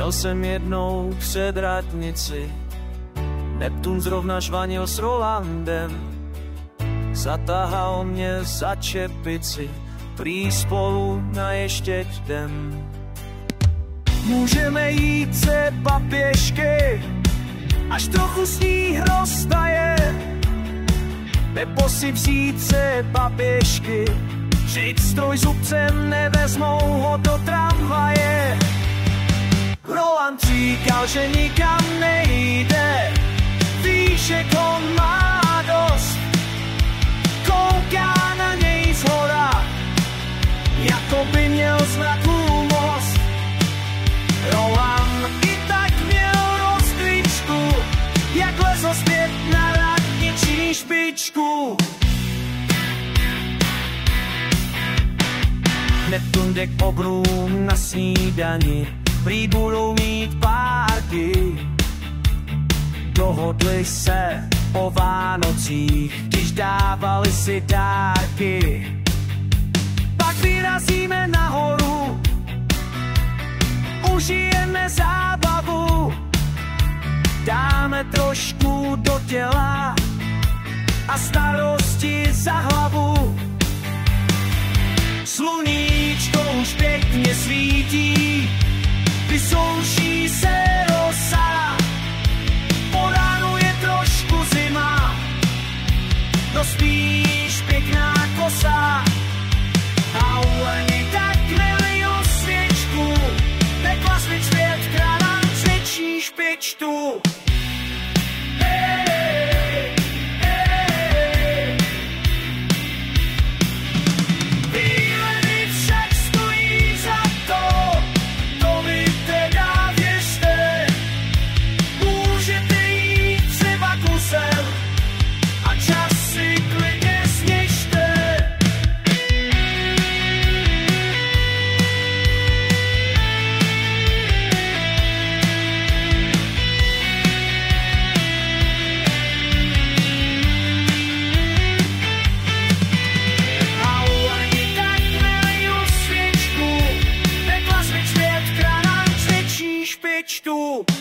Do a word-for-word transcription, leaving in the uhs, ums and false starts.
Šel jsem jednou před radnici, Neptun zrovna žvanil s Rolandem. Zatahal mě za čepici, prý spolu na ještěť jdem. Můžeme jít třeba pěšky, až trochu sníh roztaje, nebo si vzít třeba pěšky, žít s trojzubcem, nevezmou ho do tramvaje. Roland říkal, že nikam nejde, víš, jak on má dost. Kouká na něj zhora, jako by měl znát most. Roland i tak měl rozklíčku, jak lezl zpět na radniční špičku. Neptun jde k obrům na snídani, prý budou mít párky. Dohodli se o Vánocích, když dávali si dárky. Pak vyrazíme nahoru, užijeme zábavu, dáme trošku do těla a starosti za hlavu. Sluníčko už pěkně svítí, vysouší se rosa, po ránu je trošku zima, no spíš pěkná kosa. A uleni tak nelijou svěčku, pekla svět světka na třečí špičtu. Tu